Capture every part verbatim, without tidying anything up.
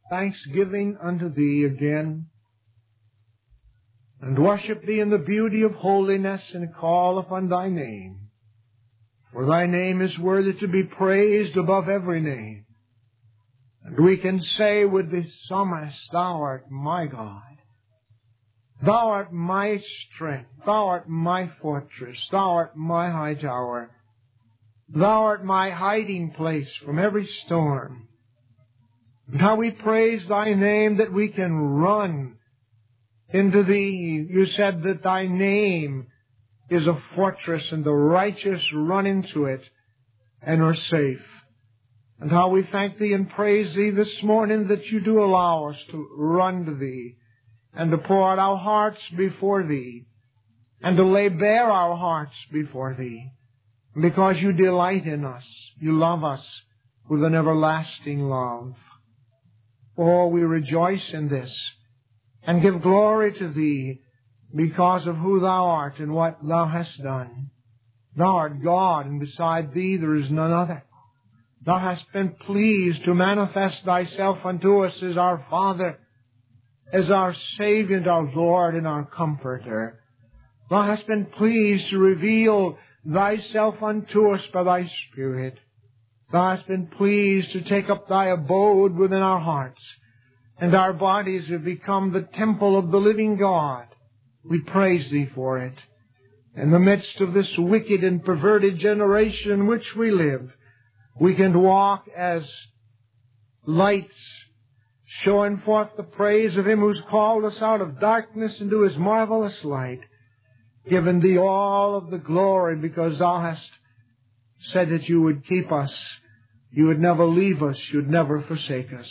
thanksgiving unto Thee again, and worship Thee in the beauty of holiness, and call upon Thy name. For Thy name is worthy to be praised above every name. And we can say with the psalmist, Thou art my God. Thou art my strength. Thou art my fortress. Thou art my high tower. Thou art my hiding place from every storm. And how we praise Thy name that we can run into Thee. You said that Thy name is a fortress, and the righteous run into it and are safe. And how we thank Thee and praise Thee this morning that You do allow us to run to Thee, and to pour out our hearts before Thee, and to lay bare our hearts before Thee, because You delight in us. You love us with an everlasting love. Oh, we rejoice in this, and give glory to Thee, because of who Thou art and what Thou hast done. Thou art God, and beside Thee there is none other. Thou hast been pleased to manifest Thyself unto us as our Father, as our Savior and our Lord and our Comforter. Thou hast been pleased to reveal Thyself unto us by Thy Spirit. Thou hast been pleased to take up Thy abode within our hearts, and our bodies have become the temple of the living God. We praise Thee for it. In the midst of this wicked and perverted generation in which we live, we can walk as lights, showing forth the praise of Him who's called us out of darkness into His marvelous light, giving Thee all of the glory, because Thou hast said that You would keep us. You would never leave us. You'd never forsake us.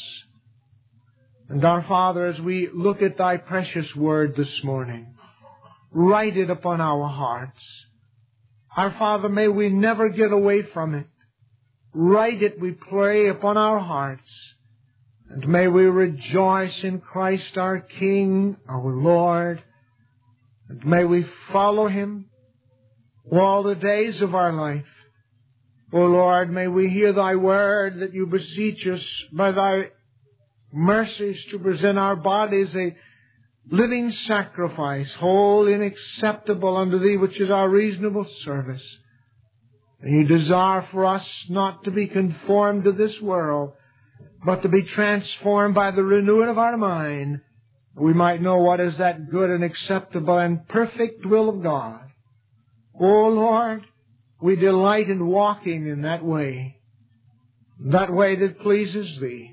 And our Father, as we look at Thy precious Word this morning, write it upon our hearts. Our Father, may we never get away from it. Write it, we pray, upon our hearts. And may we rejoice in Christ our King, our Lord. And may we follow Him all the days of our life. O Lord, may we hear Thy word, that You beseech us by Thy mercies to present our bodies a living sacrifice, whole and acceptable unto Thee, which is our reasonable service. And You desire for us not to be conformed to this world, but to be transformed by the renewing of our mind, we might know what is that good and acceptable and perfect will of God. O Lord, we delight in walking in that way, that way that pleases Thee.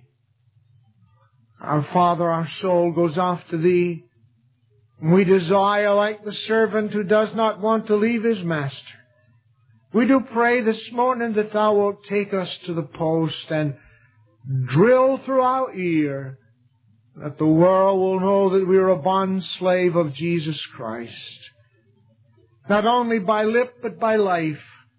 Our Father, our soul goes off to Thee. We desire, like the servant who does not want to leave his master. We do pray this morning that Thou wilt take us to the post and drill through our ear, that the world will know that we are a bond slave of Jesus Christ, not only by lip but by life.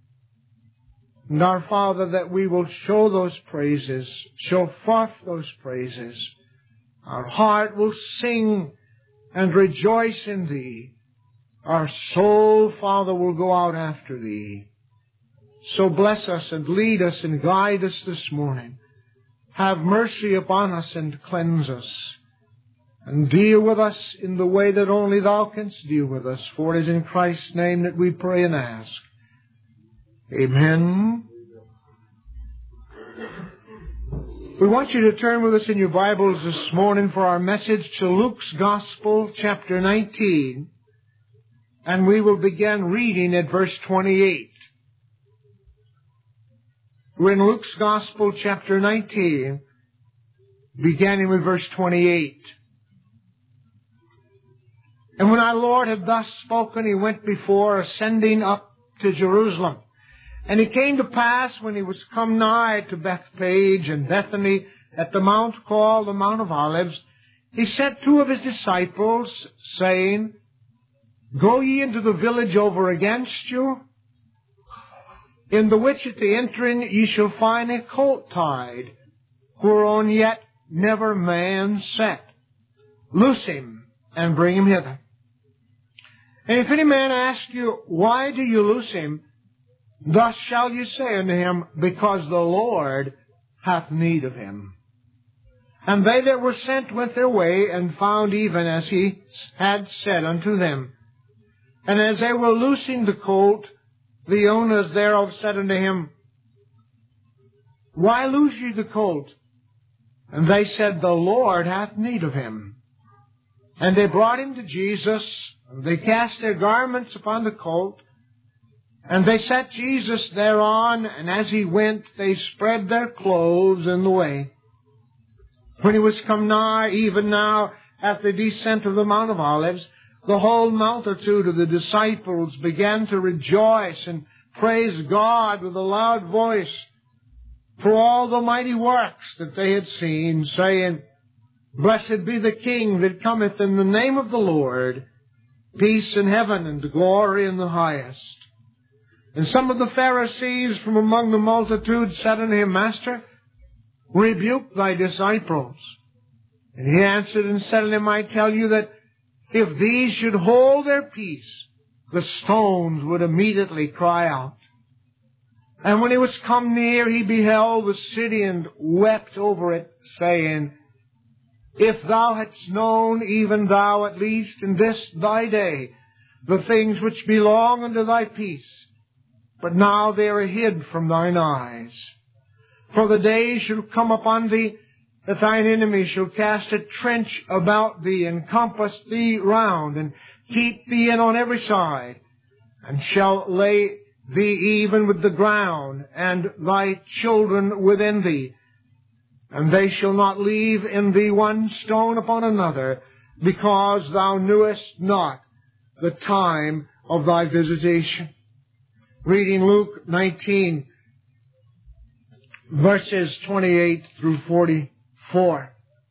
And our Father, that we will show those praises, show forth those praises. Our heart will sing and rejoice in Thee. Our soul, Father, will go out after Thee. So bless us and lead us and guide us this morning. Have mercy upon us and cleanse us. And deal with us in the way that only Thou canst deal with us. For it is in Christ's name that we pray and ask. Amen. We want you to turn with us in your Bibles this morning for our message to Luke's Gospel, chapter nineteen. And we will begin reading at verse twenty-eight. We're in Luke's Gospel, chapter nineteen, beginning with verse twenty-eight. And when our Lord had thus spoken, He went before, ascending up to Jerusalem. And it came to pass, when He was come nigh to Bethphage and Bethany, at the mount called the Mount of Olives, He sent two of His disciples, saying, Go ye into the village over against you, in the which at the entering ye shall find a colt tied, whereon yet never man sat. Loose him, and bring him hither. And if any man ask you, Why do you loose him? Thus shall you say unto him, Because the Lord hath need of him. And they that were sent went their way, and found even as he had said unto them. And as they were loosing the colt, the owners thereof said unto him, Why loose ye the colt? And they said, The Lord hath need of him. And they brought him to Jesus, and they cast their garments upon the colt, and they set Jesus thereon, and as he went, they spread their clothes in the way. When he was come nigh, even now, at the descent of the Mount of Olives, the whole multitude of the disciples began to rejoice and praise God with a loud voice for all the mighty works that they had seen, saying, Blessed be the King that cometh in the name of the Lord, peace in heaven and glory in the highest. And some of the Pharisees from among the multitude said unto him, Master, rebuke thy disciples. And he answered and said unto them, I tell you that if these should hold their peace, the stones would immediately cry out. And when he was come near, he beheld the city and wept over it, saying, If thou hadst known, even thou at least in this thy day, the things which belong unto thy peace, but now they are hid from thine eyes. For the day shall come upon thee, that thine enemies shall cast a trench about thee, and compass thee round, and keep thee in on every side, and shall lay thee even with the ground, and thy children within thee. And they shall not leave in thee one stone upon another, because thou knewest not the time of thy visitation. Reading Luke nineteen, verses twenty-eight through forty-four.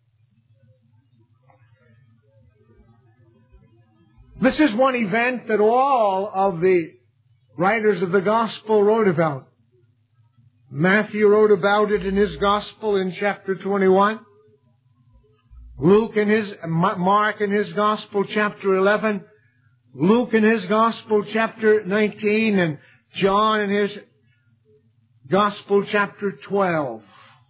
This is one event that all of the writers of the Gospel wrote about. Matthew wrote about it in his Gospel in chapter twenty-one. Luke in his, Mark in his Gospel chapter eleven. Luke in his Gospel chapter nineteen. And John in his Gospel chapter twelve.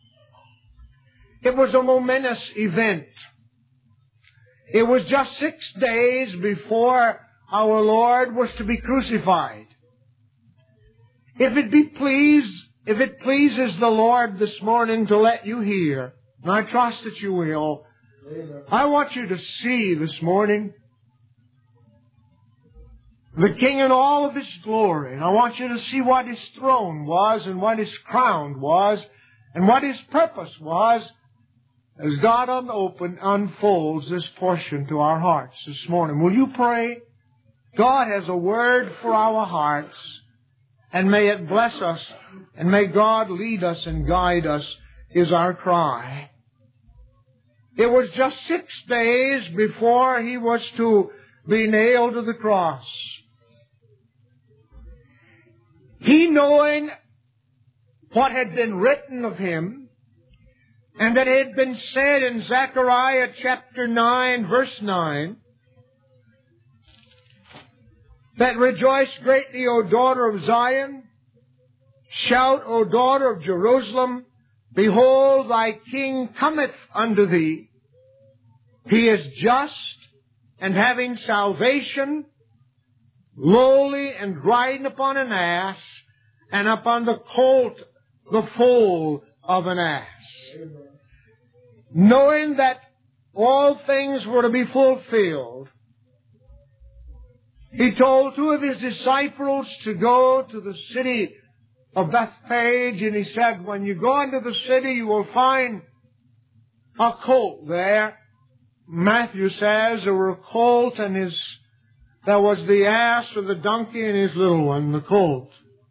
It was a momentous event. It was just six days before our Lord was to be crucified. If it be pleased, if it pleases the Lord this morning to let you hear, and I trust that you will, Amen. I want you to see this morning the King in all of His glory. And I want you to see what His throne was, and what His crown was, and what His purpose was, as God unopen, unfolds this portion to our hearts this morning. Will you pray? God has a word for our hearts, and may it bless us, and may God lead us and guide us, is our cry. It was just six days before He was to be nailed to the cross. He, knowing what had been written of Him, and that it had been said in Zechariah chapter nine, verse nine, that rejoice greatly, O daughter of Zion. Shout, O daughter of Jerusalem. Behold, thy King cometh unto thee. He is just and having salvation, lowly and riding upon an ass, and upon the colt, the foal of an ass. Knowing that all things were to be fulfilled, He told two of His disciples to go to the city of Bethphage, and He said, when you go into the city, you will find a colt there. Matthew says there were a colt, and his, there was the ass or the donkey and his little one, the colt.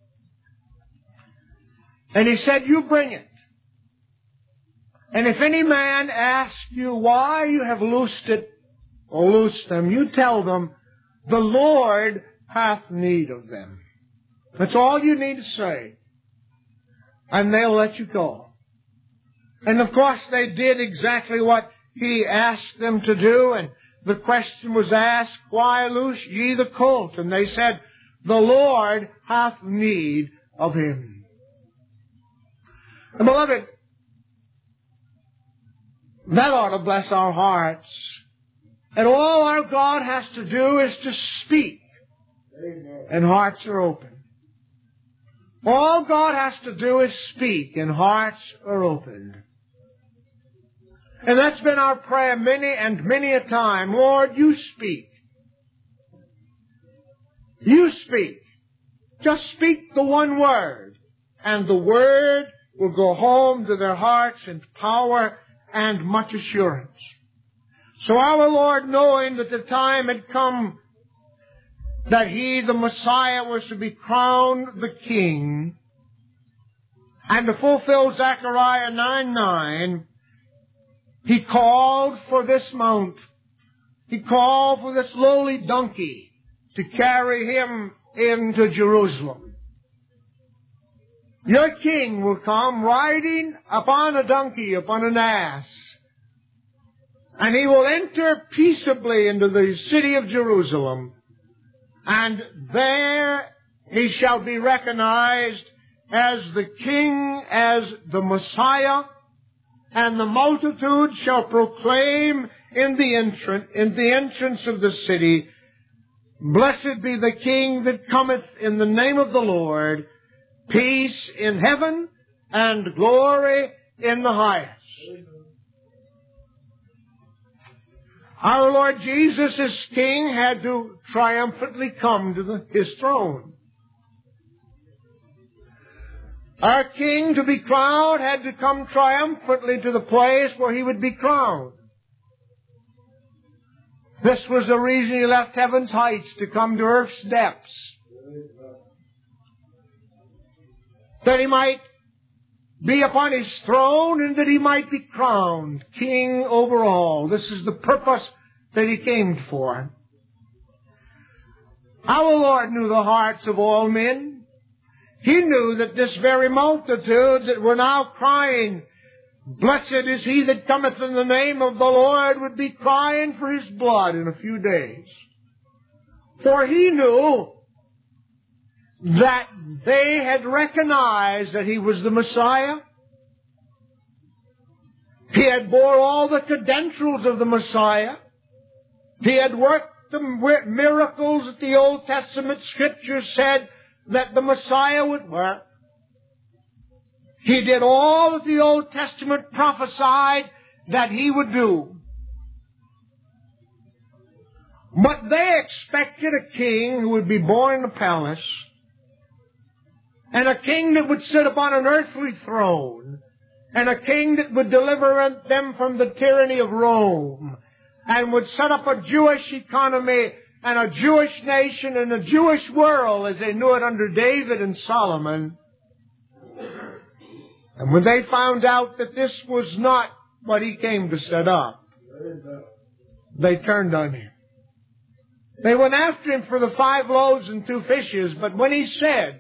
And He said, you bring it. And if any man asks you why you have loosed it, or loosed them, you tell them, the Lord hath need of them. That's all you need to say. And they'll let you go. And of course they did exactly what He asked them to do. And the question was asked, why loose ye the colt? And they said, the Lord hath need of him. And beloved, That ought to bless our hearts. And all our God has to do is to speak. Amen. And hearts are open. All God has to do is speak, and hearts are opened. And that's been our prayer many and many a time. Lord, you speak. You speak. Just speak the one word, and the word will go home to their hearts in power and much assurance. So our Lord, knowing that the time had come that He, the Messiah, was to be crowned the King, and to fulfill Zechariah nine nine, He called for this mount. He called for this lowly donkey to carry Him into Jerusalem. Your King will come riding upon a donkey, upon an ass, and He will enter peaceably into the city of Jerusalem, and there He shall be recognized as the King, as the Messiah, and the multitude shall proclaim in the entrance, in the entrance of the city, Blessed be the King that cometh in the name of the Lord, peace in heaven and glory in the highest. Our Lord Jesus as King had to triumphantly come to the, His throne. Our King, to be crowned, had to come triumphantly to the place where He would be crowned. This was the reason He left heaven's heights to come to earth's depths, that He might be upon His throne and that He might be crowned King over all. This is the purpose that He came for. Our Lord knew the hearts of all men. He knew that this very multitude that were now crying, Blessed is He that cometh in the name of the Lord, would be crying for His blood in a few days. For He knew that they had recognized that He was the Messiah. He had bore all the credentials of the Messiah. He had worked the miracles that the Old Testament Scriptures said that the Messiah would work. He did all that the Old Testament prophesied that He would do. But they expected a king who would be born in a palace, and a king that would sit upon an earthly throne, and a king that would deliver them from the tyranny of Rome, and would set up a Jewish economy and a Jewish nation and a Jewish world as they knew it under David and Solomon. And when they found out that this was not what He came to set up, they turned on Him. They went after Him for the five loaves and two fishes, but when He said,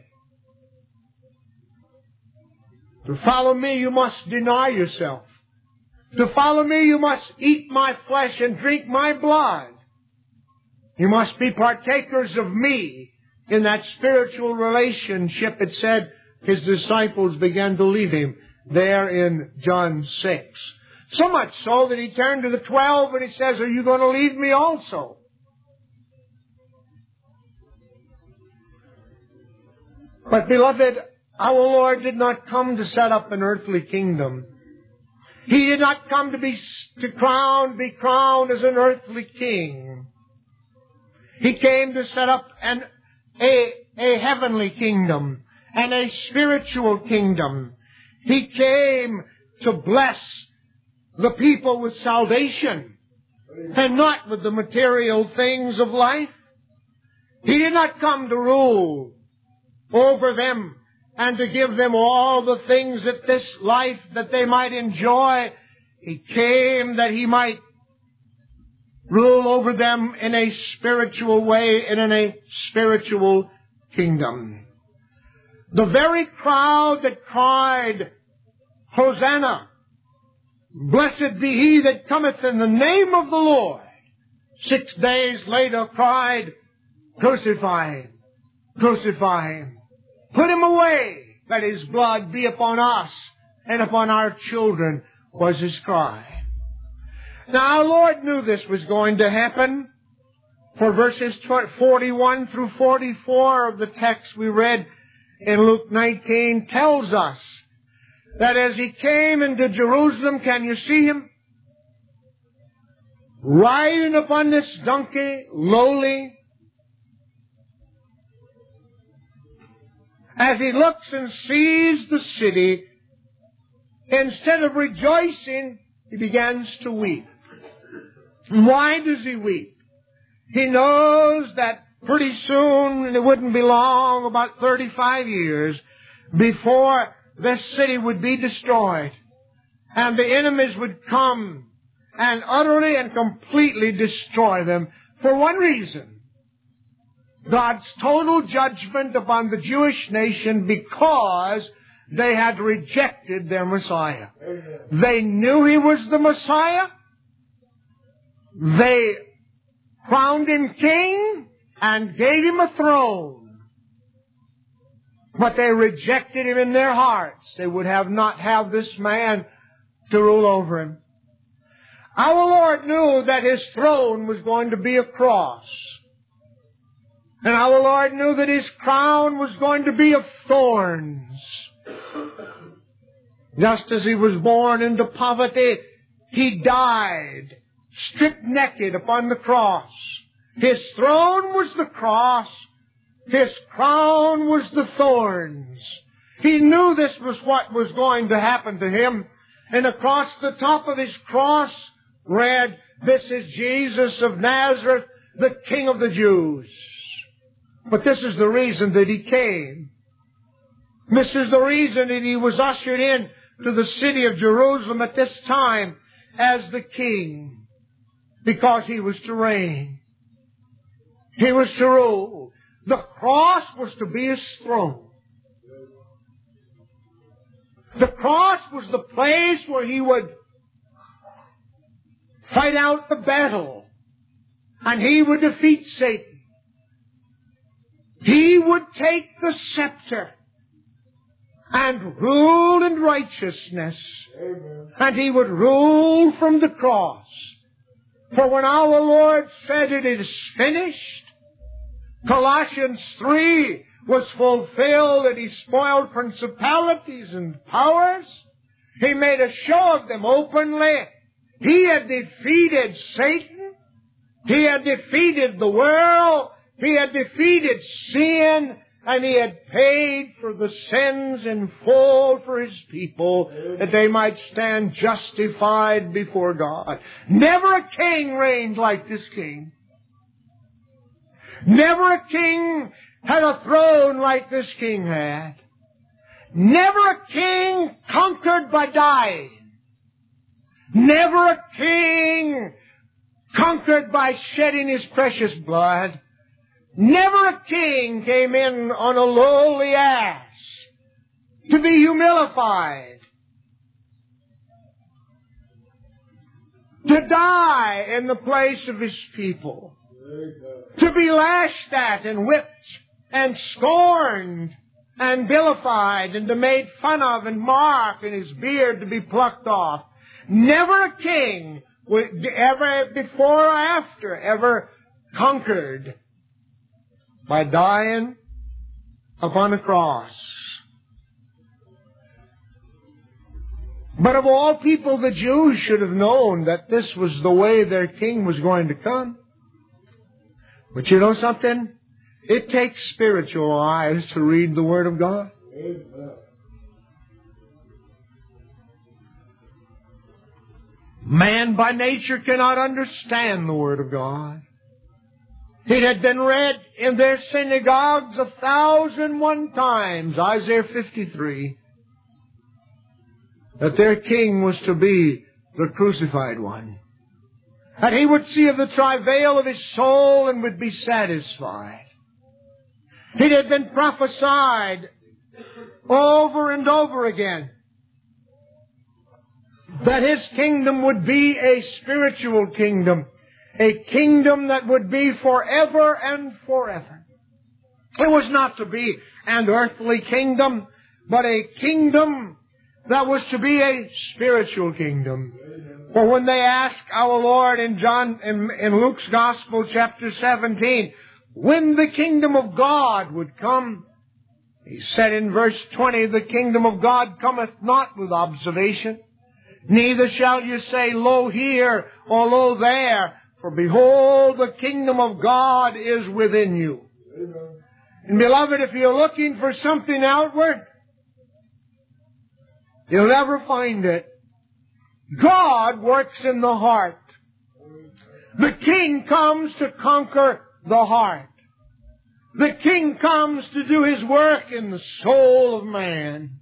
to follow me, you must deny yourself. To follow me, you must eat my flesh and drink my blood. You must be partakers of me. In that spiritual relationship, it said His disciples began to leave Him there in John six. So much so that He turned to the twelve and He says, Are you going to leave me also? But beloved, our Lord did not come to set up an earthly kingdom. He did not come to be to crown, be crowned as an earthly king. He came to set up an, a, a heavenly kingdom and a spiritual kingdom. He came to bless the people with salvation and not with the material things of life. He did not come to rule over them and to give them all the things that this life that they might enjoy. He came that He might rule over them in a spiritual way and in a spiritual kingdom. The very crowd that cried, Hosanna, blessed be He that cometh in the name of the Lord, six days later cried, Crucify Him, crucify Him. Put Him away, that His blood be upon us and upon our children, was His cry. Now our Lord knew this was going to happen. For verses forty-one through forty-four of the text we read in Luke nineteen tells us that as He came into Jerusalem, can you see Him? Riding upon this donkey, lowly. As He looks and sees the city, instead of rejoicing, He begins to weep. Why does He weep? He knows that pretty soon, and it wouldn't be long, about thirty-five years, before this city would be destroyed. And the enemies would come and utterly and completely destroy them for one reason. God's total judgment upon the Jewish nation because they had rejected their Messiah. They knew He was the Messiah. They crowned Him king and gave Him a throne. But they rejected Him in their hearts. They would have not have this man to rule over Him. Our Lord knew that His throne was going to be a cross. And our Lord knew that His crown was going to be of thorns. Just as He was born into poverty, He died, stripped naked upon the cross. His throne was the cross. His crown was the thorns. He knew this was what was going to happen to Him. And across the top of His cross read, "This is Jesus of Nazareth, the King of the Jews." But this is the reason that He came. This is the reason that He was ushered in to the city of Jerusalem at this time as the King. Because He was to reign. He was to rule. The cross was to be His throne. The cross was the place where He would fight out the battle. And He would defeat Satan. He would take the scepter and rule in righteousness. Amen. And He would rule from the cross. For when our Lord said, "It is finished," Colossians three was fulfilled, and He spoiled principalities and powers. He made a show of them openly. He had defeated Satan. He had defeated the world. He had defeated sin, and He had paid for the sins in full for His people, that they might stand justified before God. Never a king reigned like this King. Never a king had a throne like this King had. Never a king conquered by dying. Never a king conquered by shedding his precious blood. Never a king came in on a lowly ass to be humilified, to die in the place of His people, to be lashed at and whipped and scorned and vilified and to made fun of and mocked, and His beard to be plucked off. Never a king ever before or after ever conquered by dying upon a cross. But of all people, the Jews should have known that this was the way their King was going to come. But you know something? It takes spiritual eyes to read the Word of God. Amen. Man by nature cannot understand the Word of God. It had been read in their synagogues a thousand one times, Isaiah fifty-three, that their King was to be the crucified one. And He would see of the travail of His soul and would be satisfied. It had been prophesied over and over again that His kingdom would be a spiritual kingdom. A kingdom that would be forever and forever. It was not to be an earthly kingdom, but a kingdom that was to be a spiritual kingdom. For when they ask our Lord in John, in, in Luke's Gospel, chapter seventeen, when the kingdom of God would come, He said in verse twenty, the kingdom of God cometh not with observation, neither shall you say, lo here or lo there, for behold, the kingdom of God is within you. Amen. And beloved, if you're looking for something outward, you'll never find it. God works in the heart. The King comes to conquer the heart. The King comes to do His work in the soul of man.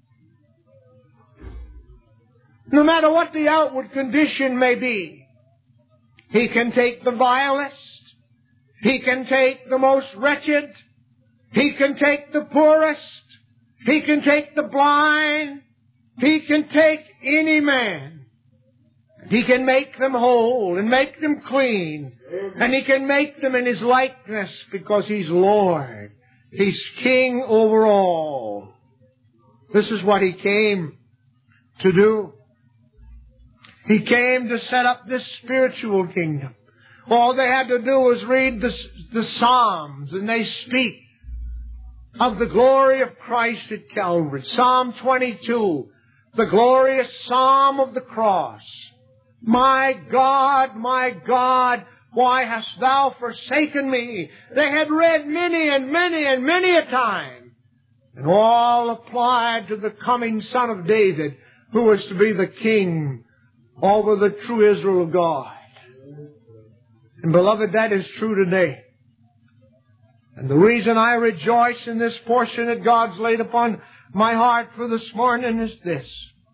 No matter what the outward condition may be, He can take the vilest. He can take the most wretched. He can take the poorest. He can take the blind. He can take any man. He can make them whole and make them clean. And He can make them in His likeness because He's Lord. He's King over all. This is what He came to do. He came to set up this spiritual kingdom. All they had to do was read the, the Psalms, and they speak of the glory of Christ at Calvary. Psalm twenty-two, the glorious Psalm of the cross. My God, my God, why hast Thou forsaken me? They had read many and many and many a time, and all applied to the coming Son of David, who was to be the King over the true Israel of God. And beloved, that is true today. And the reason I rejoice in this portion that God's laid upon my heart for this morning is this.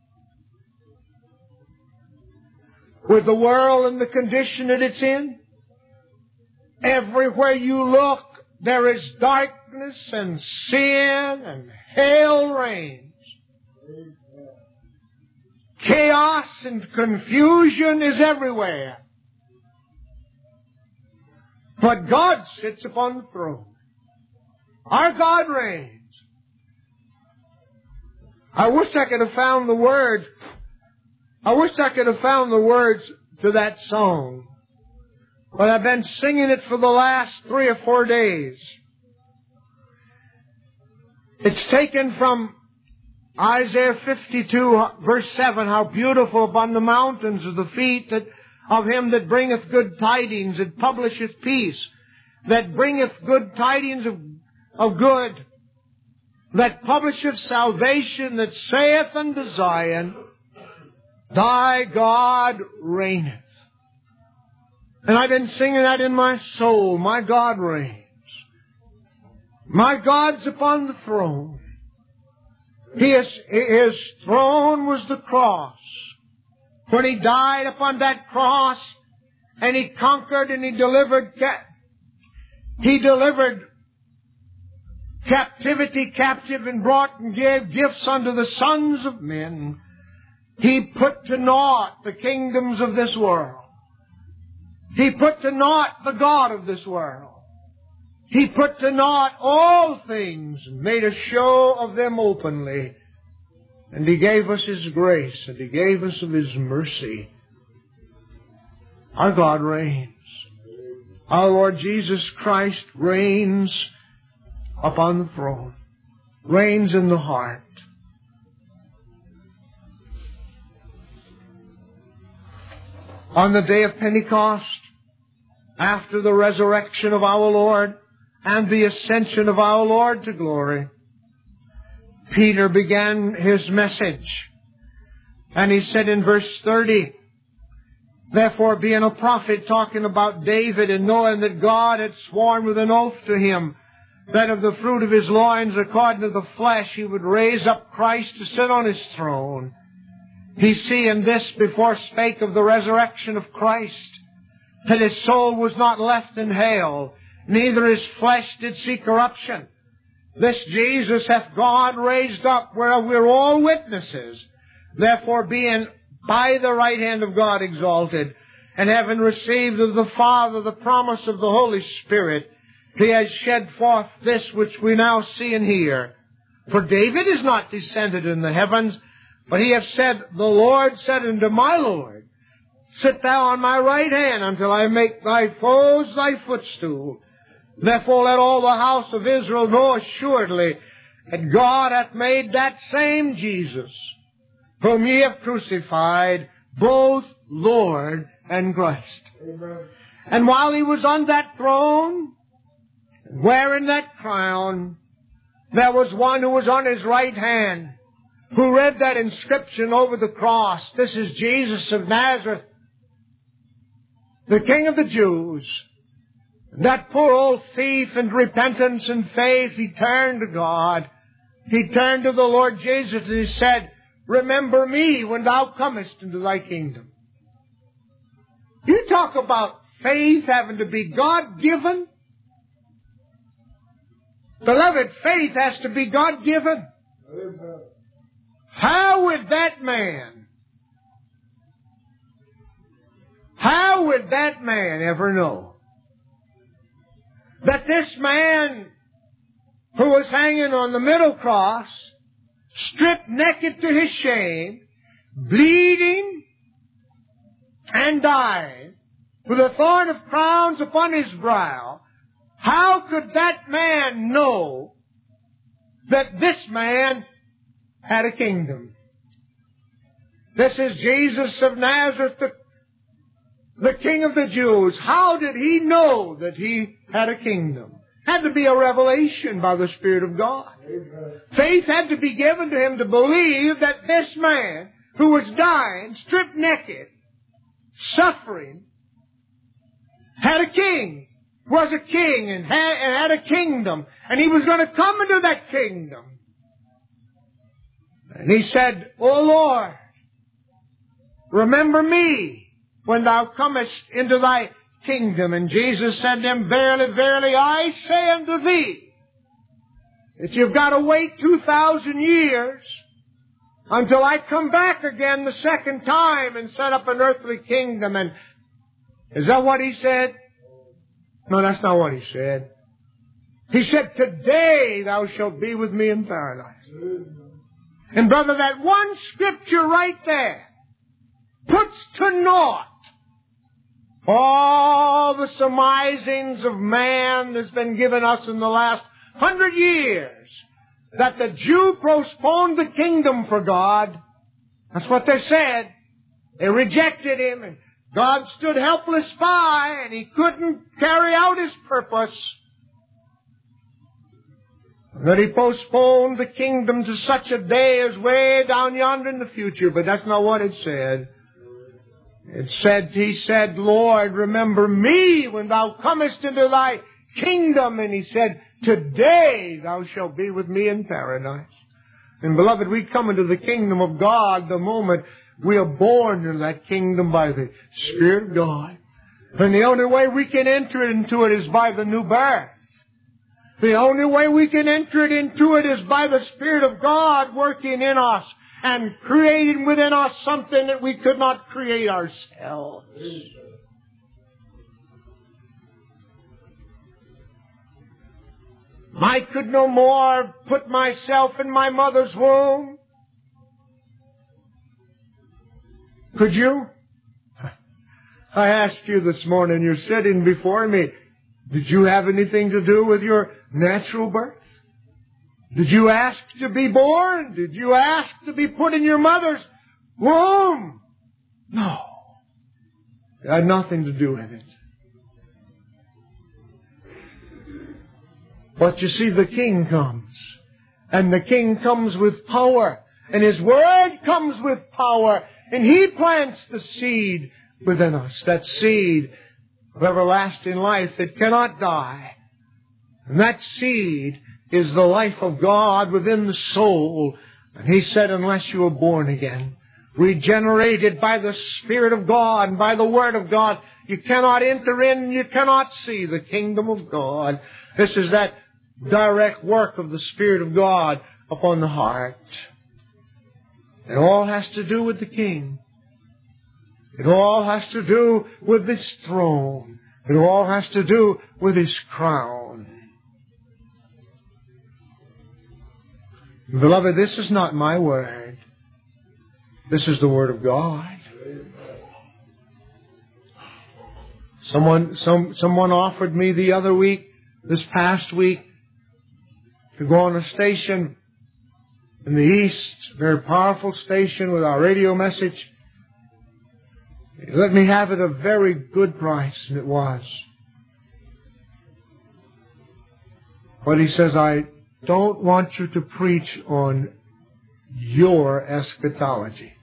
With the world and the condition that it's in, everywhere you look, there is darkness and sin and hell reigns. Chaos and confusion is everywhere. But God sits upon the throne. Our God reigns. I wish I could have found the words. I wish I could have found the words to that song. But I've been singing it for the last three or four days. It's taken from Isaiah fifty-two, verse seven, how beautiful upon the mountains are the feet that of him that bringeth good tidings, that publisheth peace, that bringeth good tidings of, of good, that publisheth salvation, that saith unto Zion, Thy God reigneth. And I've been singing that in my soul. My God reigns. My God's upon the throne. His, his throne was the cross. When He died upon that cross, and He conquered and He delivered, He delivered captivity captive and brought and gave gifts unto the sons of men. He put to naught the kingdoms of this world. He put to naught the God of this world. He put to naught all things and made a show of them openly. And He gave us His grace, and He gave us of His mercy. Our God reigns. Our Lord Jesus Christ reigns upon the throne, reigns in the heart. On the day of Pentecost, after the resurrection of our Lord and the ascension of our Lord to glory, Peter began his message. And he said in verse thirty, Therefore, being a prophet, talking about David and knowing that God had sworn with an oath to him that of the fruit of his loins, according to the flesh, He would raise up Christ to sit on His throne. He seeing this before spake of the resurrection of Christ, that His soul was not left in hell, neither His flesh did see corruption. This Jesus hath God raised up, whereof we're all witnesses. Therefore, being by the right hand of God exalted, and having received of the Father the promise of the Holy Spirit, He has shed forth this which we now see and hear. For David is not descended in the heavens, but he hath said, The Lord said unto my Lord, Sit thou on my right hand until I make thy foes thy footstool. Therefore let all the house of Israel know assuredly that God hath made that same Jesus, whom ye have crucified, both Lord and Christ. Amen. And while he was on that throne, wearing that crown, there was one who was on his right hand, who read that inscription over the cross. This is Jesus of Nazareth, the King of the Jews. That poor old thief, in repentance and faith, he turned to God. He turned to the Lord Jesus and he said, remember me when thou comest into thy kingdom. You talk about faith having to be God-given. Beloved, faith has to be God-given. How would that man, how would that man ever know that this man who was hanging on the middle cross, stripped naked to his shame, bleeding and dying, with a thorn of crowns upon his brow, how could that man know that this man had a kingdom? This is Jesus of Nazareth, the, the King of the Jews. How did he know that he had a kingdom? Had to be a revelation by the Spirit of God. Amen. Faith had to be given to him to believe that this man who was dying, stripped naked, suffering, had a king, was a king and had, and had a kingdom, and he was going to come into that kingdom. And he said, O Lord, remember me when thou comest into thy kingdom. And Jesus said to him, verily, verily, I say unto thee, that you've got to wait two thousand years until I come back again the second time and set up an earthly kingdom. And is that what he said? No, that's not what he said. He said, today thou shalt be with me in paradise. And brother, that one scripture right there puts to naught all the surmisings of man that's been given us in the last hundred years, that the Jew postponed the kingdom for God. That's what they said. They rejected him, and God stood helpless by, and he couldn't carry out his purpose. And that he postponed the kingdom to such a day as way down yonder in the future, but that's not what it said. It said, he said, Lord, remember me when thou comest into thy kingdom. And he said, today thou shalt be with me in paradise. And beloved, we come into the kingdom of God the moment we are born into that kingdom by the Spirit of God. And the only way we can enter into it is by the new birth. The only way we can enter it into it is by the Spirit of God working in us and creating within us something that we could not create ourselves. I could no more put myself in my mother's womb. Could you? I asked you this morning, you're sitting before me, did you have anything to do with your natural birth? Did you ask to be born? Did you ask to be put in your mother's womb? No. It had nothing to do with it. But you see, the King comes. And the King comes with power. And His Word comes with power. And He plants the seed within us. That seed of everlasting life that cannot die. And that seed is the life of God within the soul. And He said, unless you are born again, regenerated by the Spirit of God and by the Word of God, you cannot enter in, you cannot see the kingdom of God. This is that direct work of the Spirit of God upon the heart. It all has to do with the King. It all has to do with His throne. It all has to do with His crown. Beloved, this is not my word. This is the Word of God. Someone, some, someone offered me the other week, this past week, to go on a station in the East, a very powerful station with our radio message. Let me have it a very good price, and it was. But he says, I don't want you to preach on your eschatology.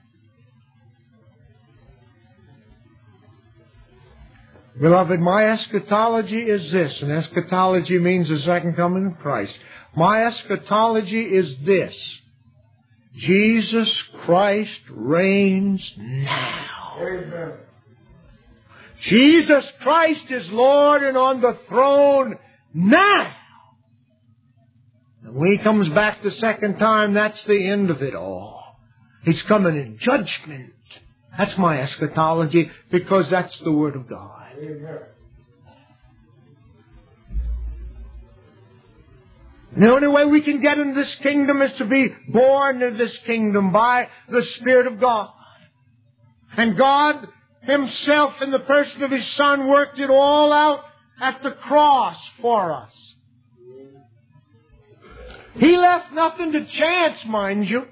Beloved, my eschatology is this, and eschatology means the second coming of Christ. My eschatology is this: Jesus Christ reigns now. Amen. Jesus Christ is Lord and on the throne now. And when He comes back the second time, that's the end of it all. He's coming in judgment. That's my eschatology, because that's the Word of God. Amen. The only way we can get into this kingdom is to be born into this kingdom by the Spirit of God. And God Himself, in the person of His Son, worked it all out at the cross for us. He left nothing to chance, mind you.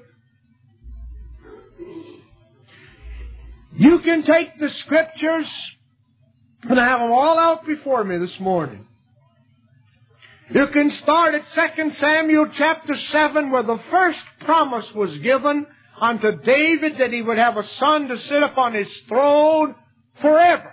You can take the Scriptures, and I have them all out before me this morning. You can start at Second Samuel chapter seven, where the first promise was given unto David that he would have a son to sit upon his throne forever.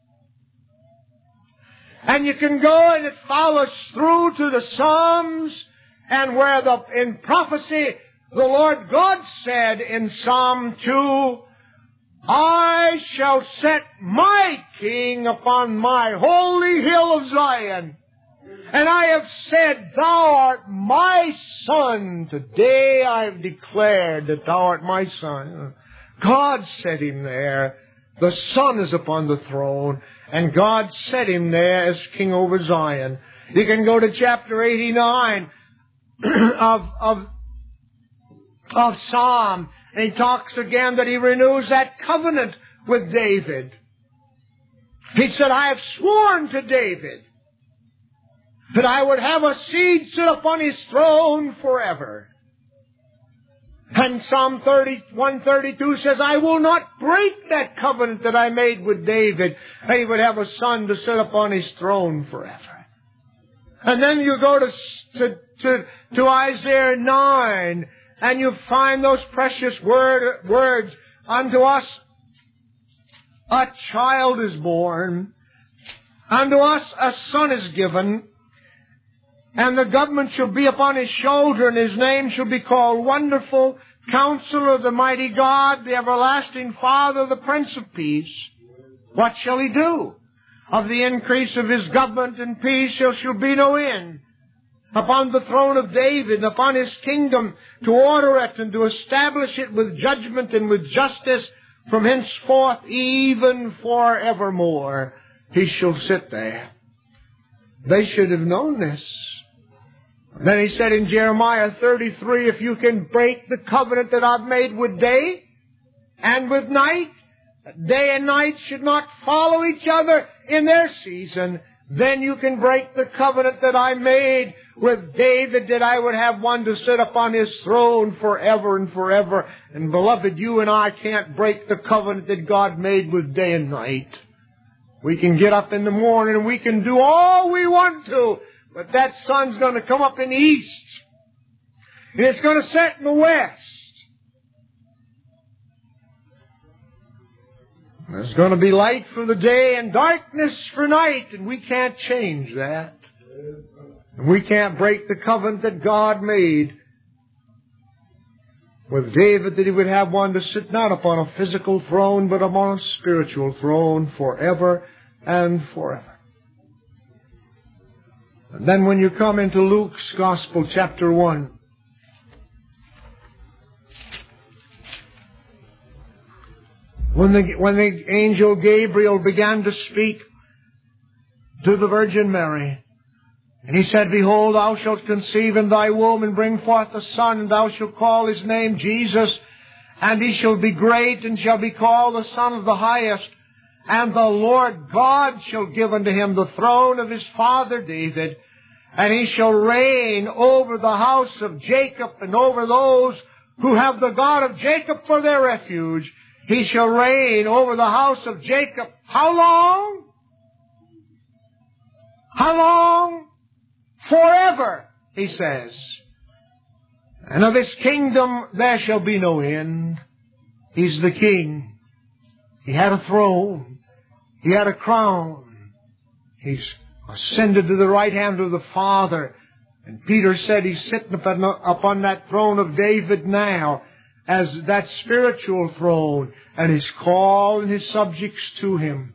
And you can go, and it follows through to the Psalms, and where the in prophecy the Lord God said in Psalm two, I shall set my king upon my holy hill of Zion. And I have said, Thou art my son. Today I have declared that Thou art my son. God set Him there. The Son is upon the throne. And God set Him there as king over Zion. You can go to chapter eighty-nine of, of, of Psalm. And He talks again that He renews that covenant with David. He said, I have sworn to David that I would have a seed sit upon his throne forever. And Psalm one thirty-two says, I will not break that covenant that I made with David, that he would have a son to sit upon his throne forever. And then you go to, to, to, to Isaiah nine, and you find those precious word, words, unto us a child is born, unto us a son is given, and the government shall be upon his shoulder, and his name shall be called Wonderful, Counselor, the Mighty God, the Everlasting Father, the Prince of Peace. What shall he do? Of the increase of his government and peace there shall be no end. Upon the throne of David, and upon his kingdom, to order it and to establish it with judgment and with justice from henceforth, even forevermore. He shall sit there. They should have known this. Then he said in Jeremiah thirty-three, if you can break the covenant that I've made with day and with night, day and night should not follow each other in their season, then you can break the covenant that I made with David, that I would have one to sit upon his throne forever and forever. And beloved, you and I can't break the covenant that God made with day and night. We can get up in the morning and we can do all we want to, but that sun's going to come up in the east, and it's going to set in the west. There's going to be light for the day and darkness for night, and we can't change that. And we can't break the covenant that God made with David, that he would have one to sit not upon a physical throne, but upon a spiritual throne forever and forever. And then when you come into Luke's Gospel, chapter one, When the, when the angel Gabriel began to speak to the Virgin Mary, and he said, Behold, thou shalt conceive in thy womb and bring forth a son, and thou shalt call his name Jesus, and he shall be great and shall be called the Son of the Highest. And the Lord God shall give unto him the throne of his father David, and he shall reign over the house of Jacob and over those who have the God of Jacob for their refuge. He shall reign over the house of Jacob. How long? How long? Forever, he says. And of his kingdom there shall be no end. He's the king. He had a throne. He had a crown. He's ascended to the right hand of the Father. And Peter said he's sitting upon, upon that throne of David now as that spiritual throne, and he's calling his subjects to him.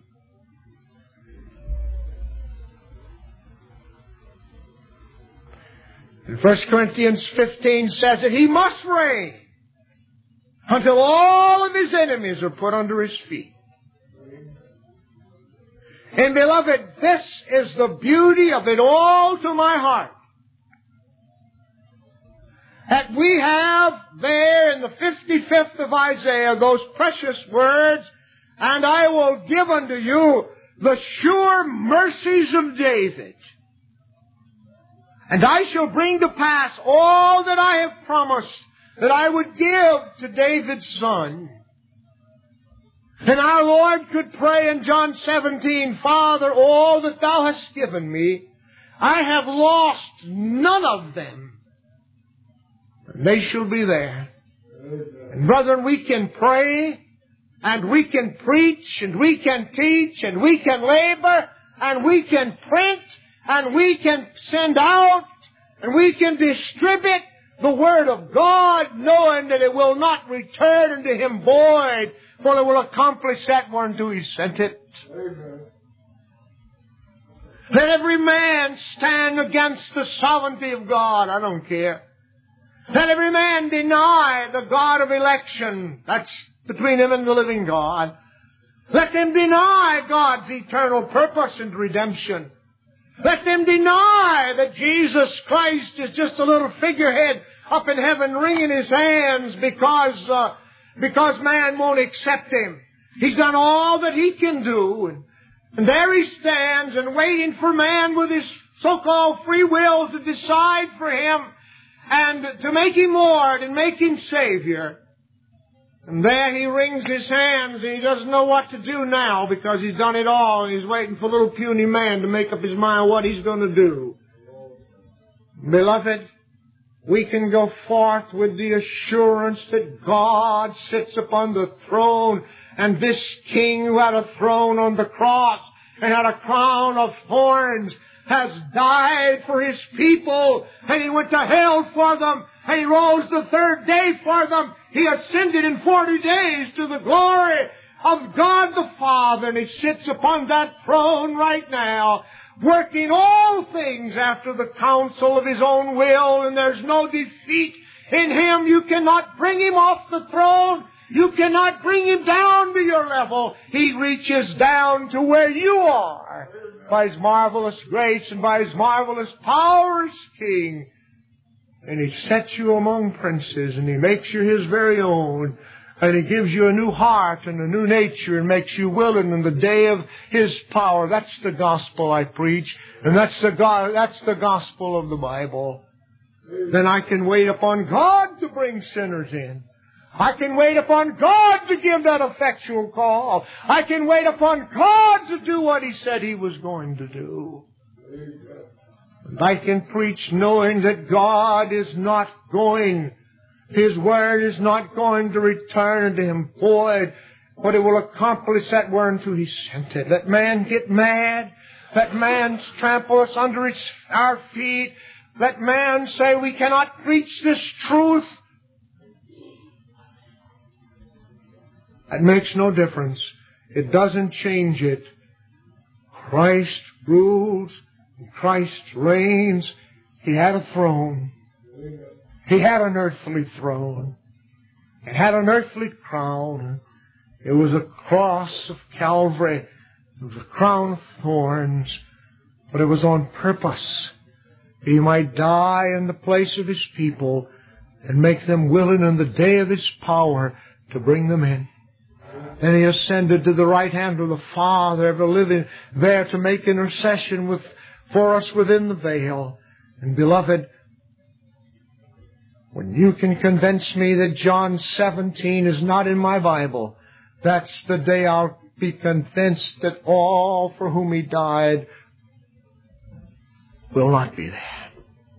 And First Corinthians fifteen says that he must reign until all of his enemies are put under his feet. And beloved, this is the beauty of it all to my heart. That we have there in the fifty-fifth of Isaiah those precious words, and I will give unto you the sure mercies of David. And I shall bring to pass all that I have promised that I would give to David's son. And our Lord could pray in John seventeen, Father, all that thou hast given me, I have lost none of them. And they shall be there. And brethren, we can pray, and we can preach, and we can teach, and we can labor, and we can print, and we can send out, and we can distribute the Word of God, knowing that it will not return unto Him void, for it will accomplish that whereunto He sent it. Amen. Let every man stand against the sovereignty of God. I don't care. Let every man deny the God of election. That's between him and the living God. Let them deny God's eternal purpose and redemption. Let them deny that Jesus Christ is just a little figurehead up in heaven wringing his hands because uh, because man won't accept him. He's done all that he can do. And, and there he stands and waiting for man with his so-called free will to decide for him and to make him Lord and make him Savior. And there he wrings his hands and he doesn't know what to do now because he's done it all and he's waiting for little puny man to make up his mind what he's going to do. Beloved, we can go forth with the assurance that God sits upon the throne, and this King who had a throne on the cross and had a crown of thorns has died for His people, and He went to hell for them, and He rose the third day for them. He ascended in forty days to the glory of God the Father, and He sits upon that throne right now, working all things after the counsel of His own will, and there's no defeat in Him. You cannot bring Him off the throne. You cannot bring Him down to your level. He reaches down to where you are by His marvelous grace and by His marvelous power as King. And He sets you among princes, and He makes you His very own. And He gives you a new heart and a new nature and makes you willing in the day of His power. That's the gospel I preach. And that's the go- that's the gospel of the Bible. Then I can wait upon God to bring sinners in. I can wait upon God to give that effectual call. I can wait upon God to do what He said He was going to do. And I can preach knowing that God is not going His Word is not going to return to Him void, but it will accomplish that whereunto He sent it. Let man get mad. Let man trample us under its, our feet. Let man say we cannot preach this truth. That makes no difference. It doesn't change it. Christ rules. Christ reigns. He had a throne. He had an earthly throne. It had an earthly crown. It was a cross of Calvary. It was a crown of thorns. But it was on purpose. He might die in the place of His people and make them willing in the day of His power to bring them in. And He ascended to the right hand of the Father, ever living there to make intercession with, for us within the veil. And beloved, when you can convince me that John seventeen is not in my Bible, that's the day I'll be convinced that all for whom He died will not be there.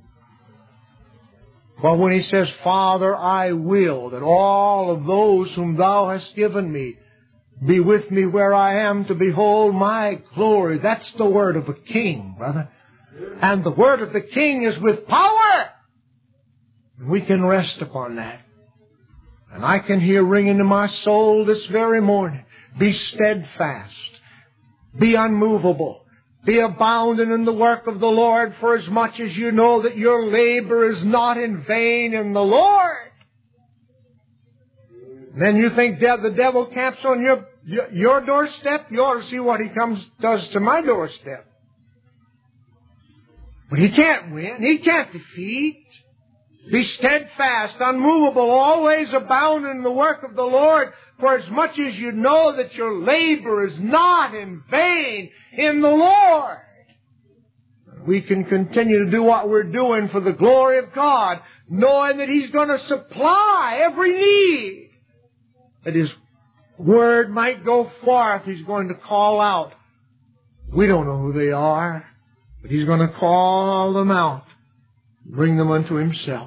But when He says, Father, I will that all of those whom Thou hast given me be with me where I am to behold my glory, that's the word of a king, brother. And the word of the king is with power. We can rest upon that. And I can hear ringing in my soul this very morning, be steadfast, be unmovable, be abounding in the work of the Lord, for as much as you know that your labor is not in vain in the Lord. Then you think the devil camps on your, your doorstep? You ought to see what he comes does to my doorstep. But he can't win. He can't defeat. Be steadfast, unmovable, always abounding in the work of the Lord, for as much as you know that your labor is not in vain in the Lord. We can continue to do what we're doing for the glory of God, knowing that He's going to supply every need. That His word might go forth. He's going to call out. We don't know who they are, but He's going to call them out, bring them unto Himself.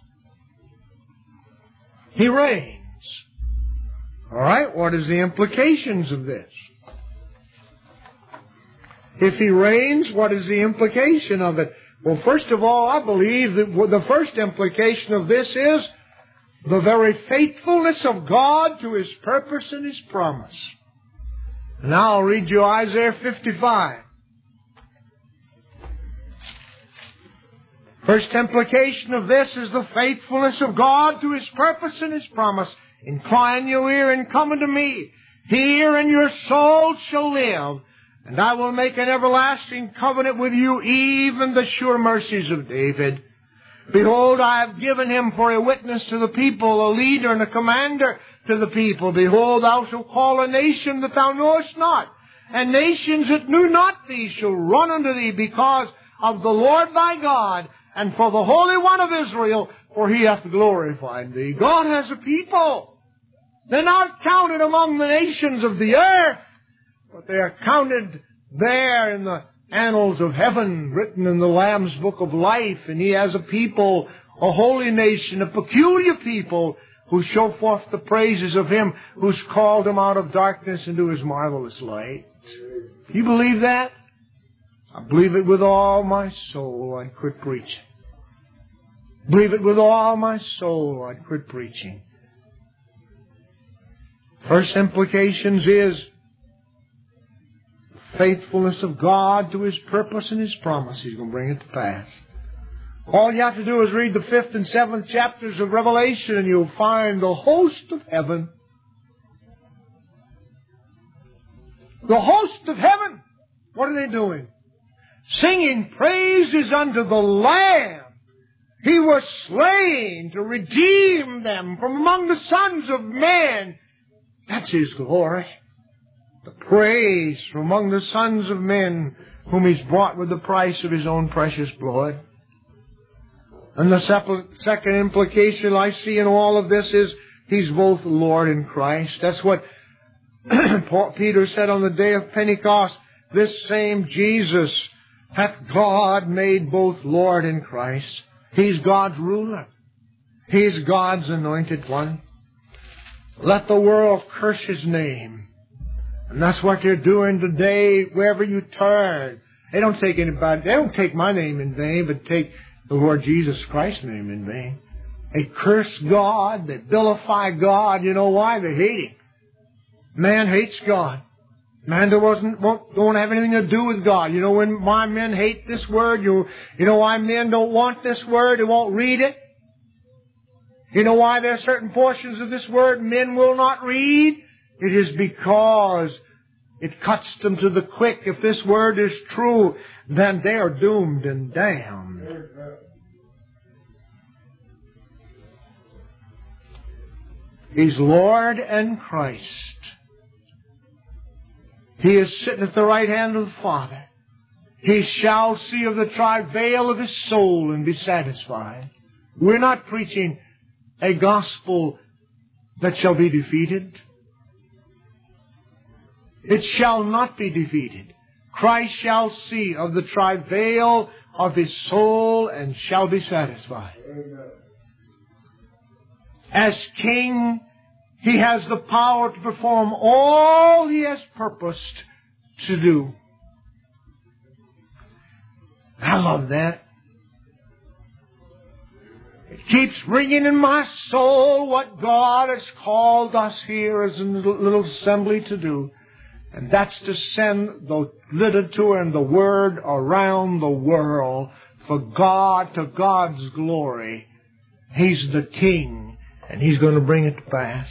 He reigns. All right, what is the implications of this? If He reigns, what is the implication of it? Well, first of all, I believe that the first implication of this is the very faithfulness of God to His purpose and His promise. And now I'll read you Isaiah fifty-five. First implication of this is the faithfulness of God to His purpose and His promise. Incline your ear and come unto me. Hear, and your soul shall live. And I will make an everlasting covenant with you, even the sure mercies of David. Behold, I have given him for a witness to the people, a leader and a commander to the people. Behold, thou shalt call a nation that thou knowest not, and nations that knew not thee shall run unto thee, because of the Lord thy God, and for the Holy One of Israel, for He hath glorified thee. God has a people. They're not counted among the nations of the earth, but they are counted there in the annals of heaven, written in the Lamb's book of life. And He has a people, a holy nation, a peculiar people, who show forth the praises of Him who's called them out of darkness into His marvelous light. You believe that? I believe it with all my soul. I'd quit preaching. Believe it with all my soul. I'd quit preaching. First implications is the faithfulness of God to His purpose and His promise. He's going to bring it to pass. All you have to do is read the fifth and seventh chapters of Revelation, and you'll find the host of heaven. The host of heaven. What are they doing? Singing praises unto the Lamb. He was slain to redeem them from among the sons of men. That's His glory. The praise from among the sons of men whom He's bought with the price of His own precious blood. And the second implication I see in all of this is He's both Lord and Christ. That's what Peter said on the day of Pentecost. This same Jesus hath God made both Lord and Christ. He's God's ruler. He's God's anointed one. Let the world curse His name. And that's what they're doing today wherever you turn. They don't take anybody, they don't take my name in vain, but take the Lord Jesus Christ's name in vain. They curse God. They vilify God. You know why? They hate Him. Man hates God. Man doesn't don't have anything to do with God. You know when why men hate this word? You, you know why men don't want this word? They won't read it? You know why there are certain portions of this word men will not read? It is because it cuts them to the quick. If this word is true, then they are doomed and damned. He's Lord and Christ. He is sitting at the right hand of the Father. He shall see of the travail of His soul and be satisfied. We're not preaching a gospel that shall be defeated. It shall not be defeated. Christ shall see of the travail of His soul and shall be satisfied. As King, He has the power to perform all He has purposed to do. I love that. It keeps ringing in my soul what God has called us here as a little, little assembly to do. And that's to send the literature and the Word around the world for God, to God's glory. He's the King, and He's going to bring it to pass.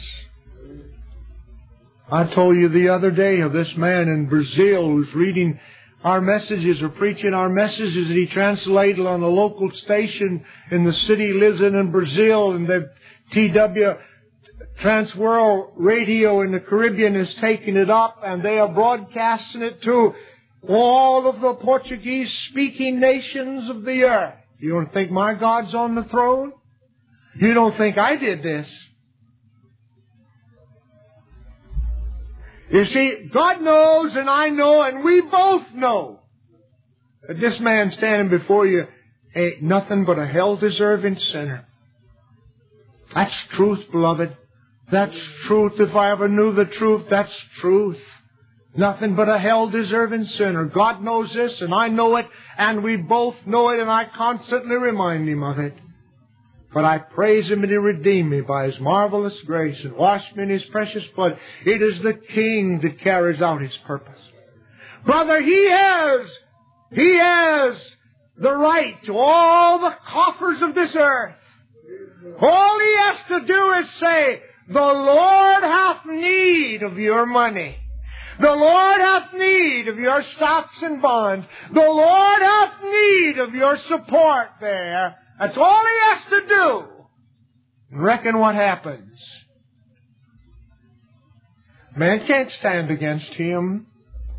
I told you the other day of this man in Brazil who's reading our messages or preaching our messages that he translated on a local station in the city he lives in in Brazil, and the T W Transworld Radio in the Caribbean is taking it up, and they are broadcasting it to all of the Portuguese-speaking nations of the earth. You don't think my God's on the throne? You don't think I did this? You see, God knows and I know and we both know that this man standing before you ain't nothing but a hell-deserving sinner. That's truth, beloved. That's truth. If I ever knew the truth, that's truth. Nothing but a hell-deserving sinner. God knows this and I know it and we both know it, and I constantly remind Him of it. But I praise Him, and He redeemed me by His marvelous grace and washed me in His precious blood. It is the King that carries out His purpose. Brother, He has, He has the right to all the coffers of this earth. All He has to do is say, the Lord hath need of your money. The Lord hath need of your stocks and bonds. The Lord hath need of your support there. That's all He has to do. And reckon what happens. Man can't stand against Him.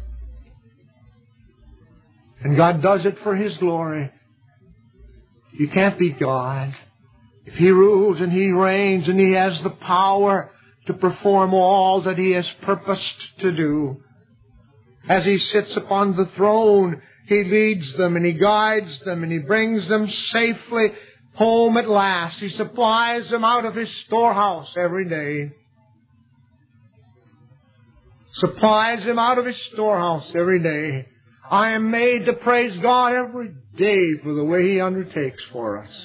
And God does it for His glory. You can't be God. If He rules and He reigns and He has the power to perform all that He has purposed to do. As He sits upon the throne, He leads them and He guides them and He brings them safely home at last. He supplies them out of His storehouse every day. Supplies them out of His storehouse every day. I am made to praise God every day for the way He undertakes for us.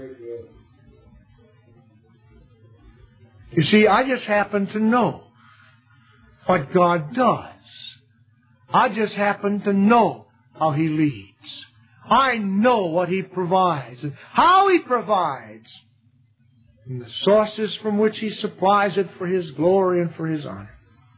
You see, I just happen to know what God does. I just happen to know how He leads. I know what He provides and how He provides, and the sources from which He supplies it for His glory and for His honor.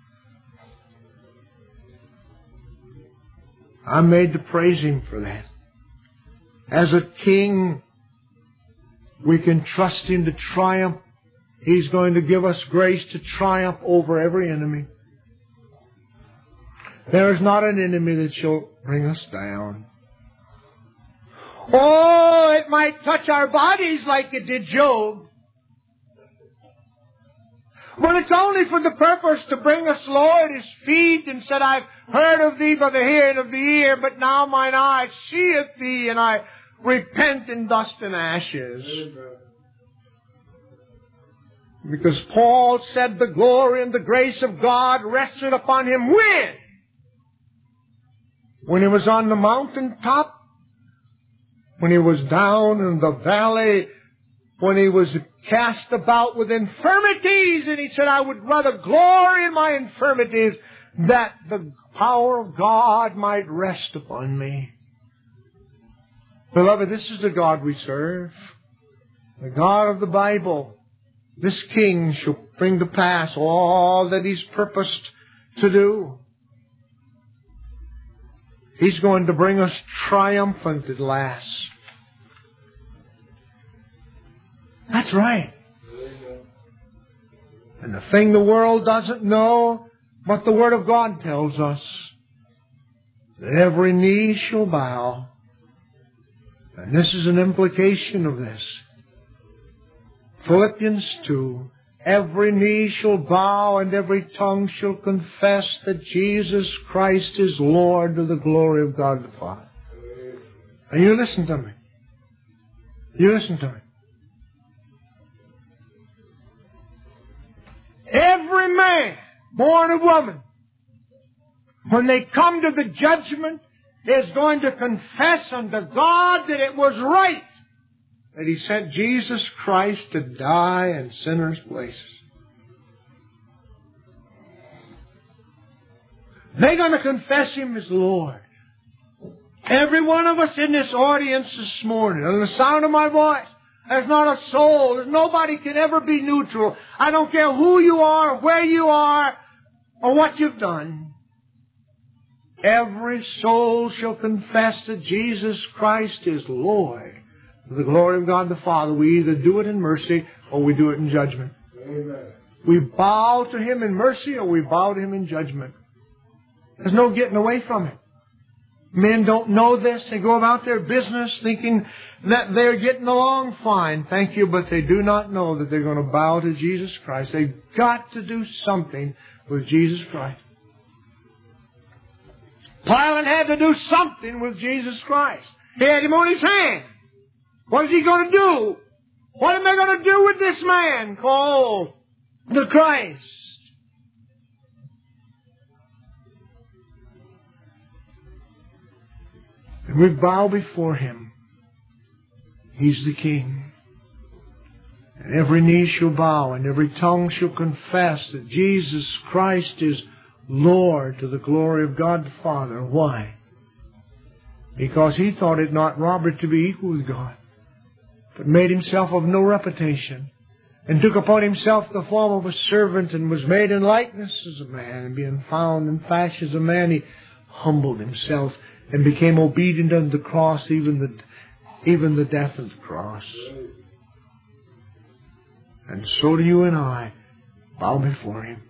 I'm made to praise Him for that. As a king, we can trust Him to triumph. He's going to give us grace to triumph over every enemy. There is not an enemy that shall bring us down. Oh, it might touch our bodies like it did Job. But it's only for the purpose to bring us low at His feet and said, I've heard of Thee by the hearing of the ear, but now mine eye seeth Thee, and I repent in dust and ashes. Amen. Because Paul said the glory and the grace of God rested upon him when? When he was on the mountaintop? When he was down in the valley? When he was cast about with infirmities? And he said, I would rather glory in my infirmities that the power of God might rest upon me. Beloved, this is the God we serve. The God of the Bible. This King shall bring to pass all that He's purposed to do. He's going to bring us triumphant at last. That's right. And the thing the world doesn't know, But the Word of God tells us that every knee shall bow. And this is an implication of this. Philippians two, every knee shall bow and every tongue shall confess that Jesus Christ is Lord, to the glory of God the Father. And you listen to me. You listen to me. Every man born of woman, when they come to the judgment, is going to confess unto God that it was right that He sent Jesus Christ to die in sinners' places. They're going to confess Him as Lord. Every one of us in this audience this morning, on the sound of my voice, there's not a soul. There's nobody can ever be neutral. I don't care who you are, where you are, or what you've done. Every soul shall confess that Jesus Christ is Lord. To the glory of God the Father, we either do it in mercy or we do it in judgment. Amen. We bow to Him in mercy or we bow to Him in judgment. There's no getting away from it. Men don't know this. They go about their business thinking that they're getting along fine. Thank you, but they do not know that they're going to bow to Jesus Christ. They've got to do something with Jesus Christ. Pilate had to do something with Jesus Christ. He had Him on his hand. What is He going to do? What am I going to do with this man called the Christ? And we bow before Him. He's the King. And every knee shall bow and every tongue shall confess that Jesus Christ is Lord, to the glory of God the Father. Why? Because He thought it not robbery to be equal with God, but made Himself of no reputation, and took upon Himself the form of a servant, and was made in likeness as a man, and being found in fashion as a man, He humbled Himself, and became obedient unto the cross, even the, even the death of the cross. And so do you and I bow before Him.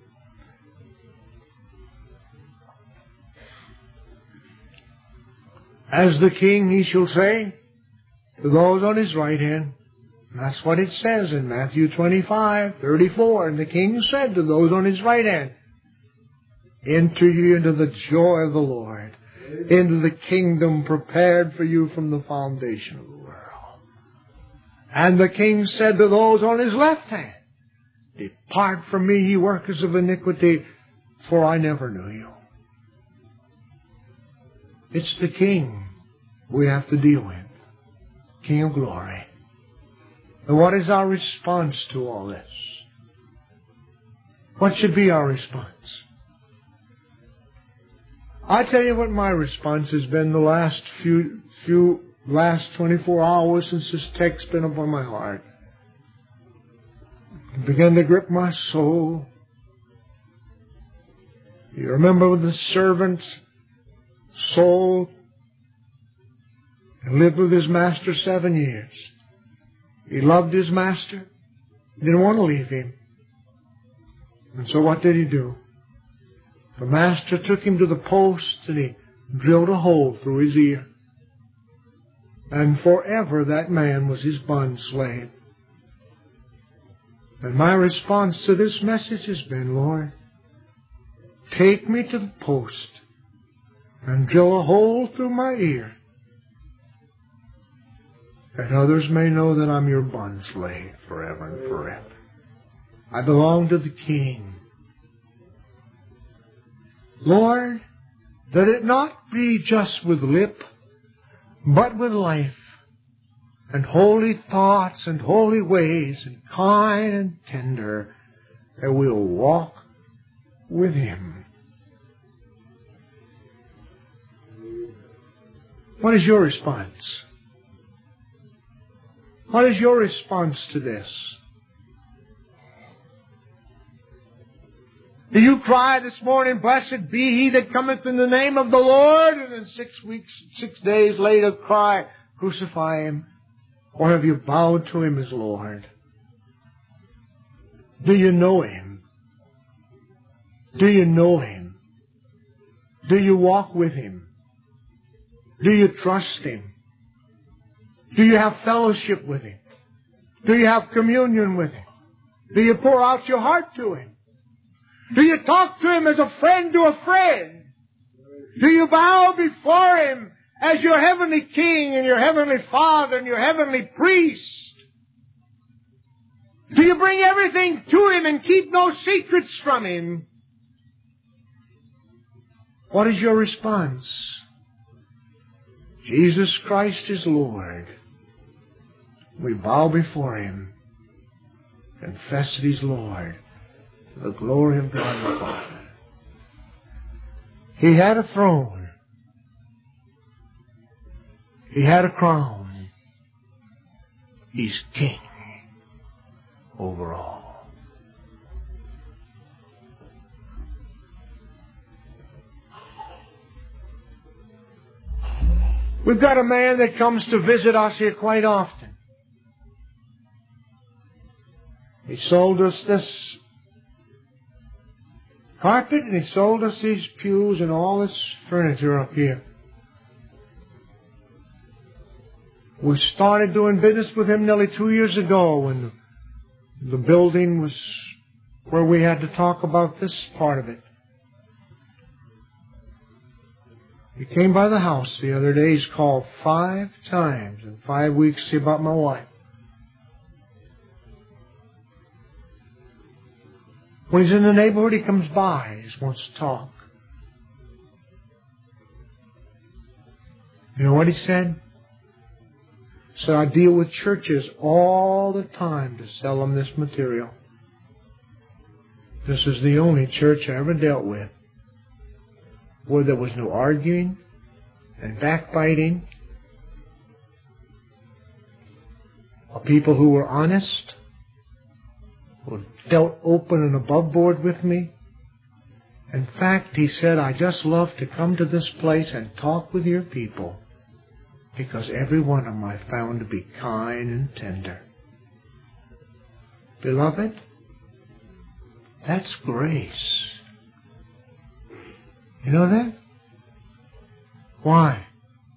As the King, He shall say to those on His right hand. That's what it says in Matthew twenty-five, thirty-four. And the King said to those on His right hand, enter ye into the joy of the Lord, into the kingdom prepared for you from the foundation of the world. And the King said to those on His left hand, depart from me, ye workers of iniquity, for I never knew you. It's the King we have to deal with. King of glory. And what is our response to all this? What should be our response? I tell you what my response has been the last few, few, last twenty-four hours since this text's been upon my heart. It began to grip my soul. You remember the servant sold and lived with his master seven years. He loved his master. He didn't want to leave him. And so what did he do? The master took him to the post and he drilled a hole through his ear. And forever that man was his bond slave. And my response to this message has been, Lord, take me to the post and drill a hole through my ear, that others may know that I'm your bond slave forever and forever. I belong to the King. Lord, that it not be just with lip, but with life, and holy thoughts and holy ways, and kind and tender, that we'll walk with Him. What is your response? What is your response to this? Do you cry this morning, blessed be He that cometh in the name of the Lord, and then six weeks, six days later cry, crucify Him? Or have you bowed to Him as Lord? Do you know Him? Do you know Him? Do you walk with Him? Do you trust Him? Do you have fellowship with Him? Do you have communion with Him? Do you pour out your heart to Him? Do you talk to Him as a friend to a friend? Do you bow before Him as your heavenly King and your heavenly Father and your heavenly priest? Do you bring everything to Him and keep no secrets from Him? What is your response? Jesus Christ is Lord. We bow before Him, confess that He's Lord, to the glory of God the Father. He had a throne. He had a crown. He's King over all. We've got a man that comes to visit us here quite often. He sold us this carpet and he sold us these pews and all this furniture up here. We started doing business with him nearly two years ago when the building was where we had to talk about this part of it. He came by the house the other day. He's called five times in five weeks to see about my wife. When he's in the neighborhood, he comes by. He just wants to talk. You know what he said? He said, I deal with churches all the time to sell them this material. This is the only church I ever dealt with where there was no arguing and backbiting, of people who were honest, who dealt open and above board with me. In fact, he said, I just love to come to this place and talk with your people because every one of them I found to be kind and tender. Beloved, that's grace. You know that? Why?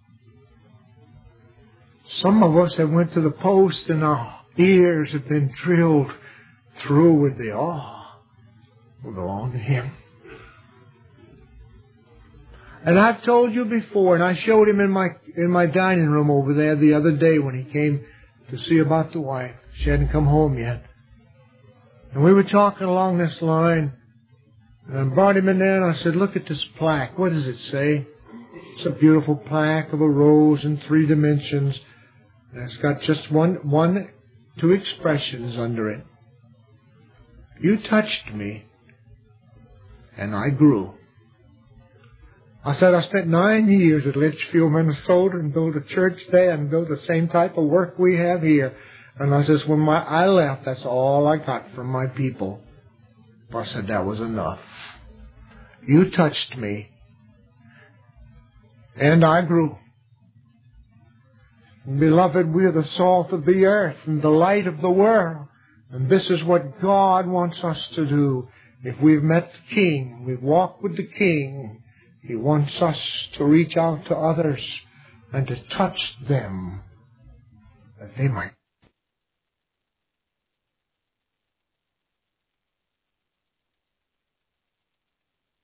Some of us have went to the post and our ears have been drilled through with the awe we belong to Him. And I've told you before, and I showed him in my in my dining room over there the other day when he came to see about the wife. She hadn't come home yet. And we were talking along this line, and I brought him in there and I said, look at this plaque. What does it say? It's a beautiful plaque of a rose in three dimensions. And it's got just one, one, two expressions under it. You touched me, and I grew. I said, I spent nine years at Litchfield, Minnesota, and built a church there and built the same type of work we have here. And I says, when my, I left, that's all I got from my people. I said, that was enough. You touched me, and I grew. And beloved, we are the salt of the earth and the light of the world. And this is what God wants us to do. If we've met the King, we've walked with the King, He wants us to reach out to others and to touch them that they might